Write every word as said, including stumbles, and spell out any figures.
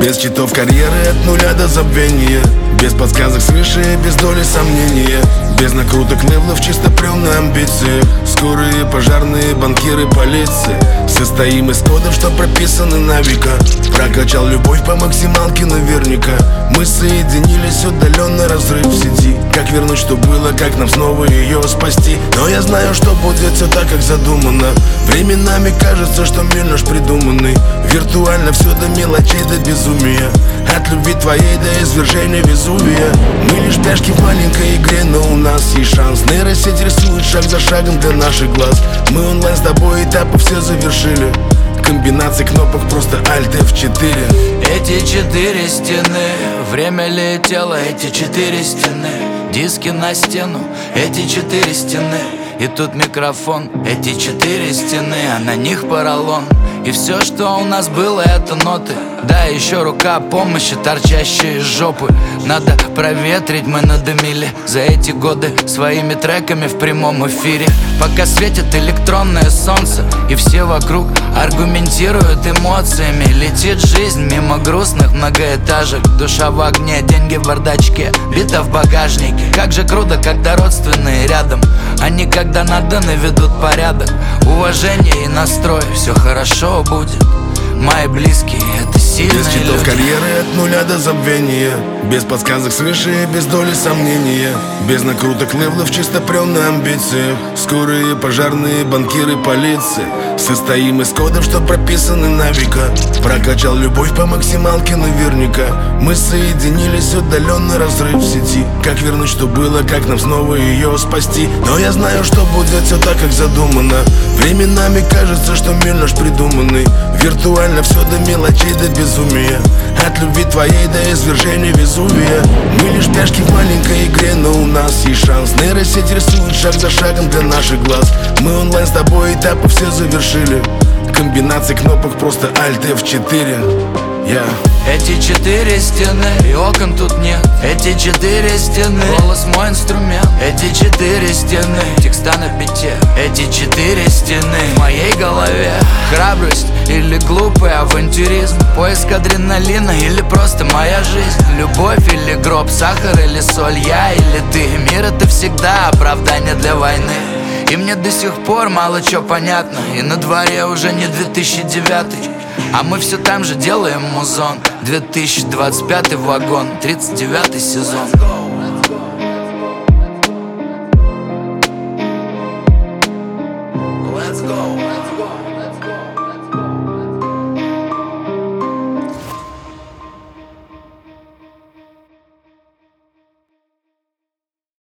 Без читов карьеры от нуля до забвения, без подсказок свыше, без доли сомнения, без накруток левлов, чисто прям на амбициях. Скорые, пожарные, банкиры, полиции. Состоим из кодов, что прописаны на века. Прокачал любовь по максималке наверняка. Мы соединились, удаленно разрыв в сети. Как вернуть, что было, как нам снова ее спасти? Но я знаю, что будет все так, как задумано. Временами кажется, что мир наш придуманный. Виртуально все до мелочей, до безумия. От любви твоей до извержения Везувия. Мы лишь пешки в маленькой игре, но у нас есть шанс. Нейросеть рисует шаг за шагом для наших глаз. Мы онлайн с тобой, этапы все завершили. Комбинации кнопок просто Alt эф четыре. Эти четыре стены, время летело, эти четыре стены. Диски на стену, эти четыре стены. И тут микрофон, эти четыре стены, а на них поролон. И все, что у нас было, это ноты. Да, еще рука помощи, торчащая из жопы. Надо проветрить, мы надымили за эти годы своими треками в прямом эфире. Пока светит электронное солнце, и все вокруг аргументируют эмоциями. Летит жизнь мимо грустных многоэтажек. Душа в огне, деньги в бардачке, бита в багажнике. Как же круто, когда родственные рядом. Они, когда надо, наведут порядок. Уважение и настрой, все хорошо будет. Мои близкие — это сильные Без читов люди. карьеры от нуля до забвения, без подсказок свыше, без доли сомнения, без накруток левлов, чисто прям на амбициях. Скорые, пожарные, банкиры, полиции. Состоим из кодов, что прописаны на века. Прокачал любовь по максималке наверняка. Мы соединились, удаленно разрыв в сети. Как вернуть, что было, как нам снова ее спасти? Но я знаю, что будет все так, как задумано. Временами кажется, что мир наш придуманный. Виртуально все до мелочей, до безумия. От любви твоей до извержения Везувия. Мы лишь пешки в маленькой игре, но у нас есть шанс. Нейросеть рисует шаг за шагом для наших глаз. Мы онлайн с тобой, этапы все завершили. Комбинации кнопок просто Alt эф четыре. Yeah. Эти четыре стены, и окон тут нет. Эти четыре стены, голос мой инструмент. Эти четыре стены, текста на бите. Эти четыре стены в моей голове. Храбрость или глупый авантюризм, поиск адреналина или просто моя жизнь. Любовь или гроб, сахар или соль, я или ты. Мир — это всегда оправдание для войны. И мне до сих пор мало чё понятно. И на дворе уже не две тысячи девятый, а мы все там же делаем музон. Две тысячи двадцать пятый вагон, тридцать девятый сезон.